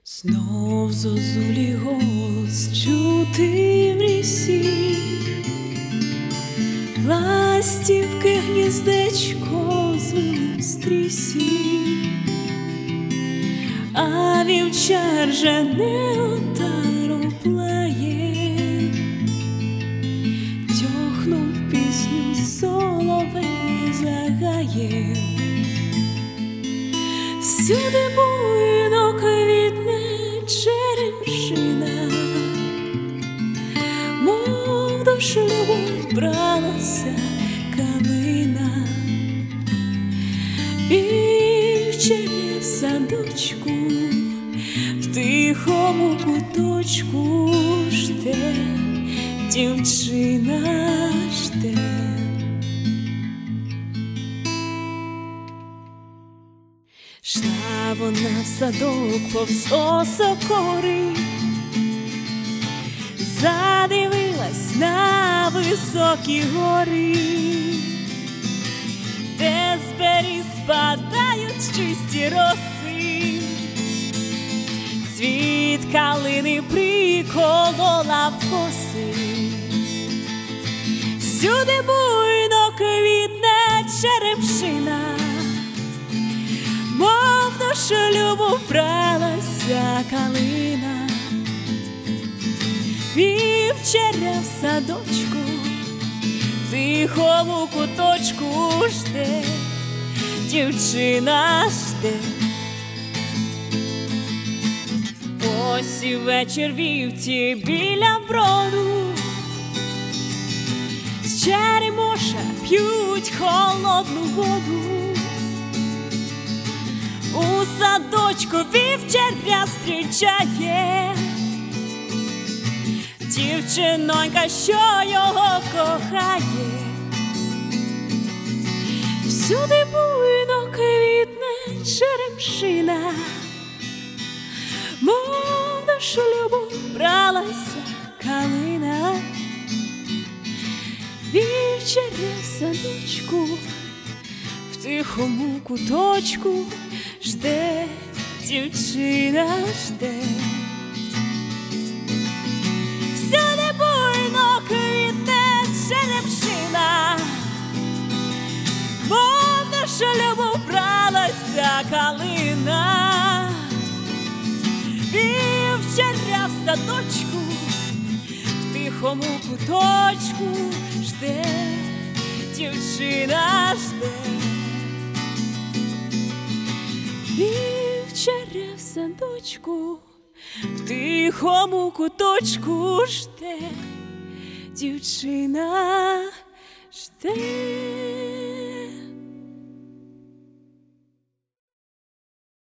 Знов зозулі голос чути в лісі, ластівки гніздечко звили в стрісі, а вівчар же не отару плає, тьохнув пісню соловей загає. Всюди буйно квітне черемшина, мов до шлюбу бралася калина. Вівчаря в садочку, в тихому куточку жде, дівчина жде. Шла вона в садок повз осокори, задивилась на високі гори, де з беріз спадають чисті роси. Цвіт калини приколола в коси, всюди буйно квітне черемшина, мов до шлюбу вбралася калина. Вівчаря в садочку, в тихому куточку жде, дівчина жде. Ось і вечір вівці біля броду, з черемоша п'ють холодну воду. У садочку вівчаря зустрічає дівчинонька, що його кохає. Всюди буйно квітне черемшина, мов до шлюбу бралася калина. Вівчаря в садочку, в тихому куточку жде, дівчина жде. Всюди буйно квітне черемшина, мов до шлюбу бралася калина. Вівчаря в садочку, в тихому куточку жде, дівчина жде. Вівчаря в садочку, в тихому куточку жде, дівчина жде.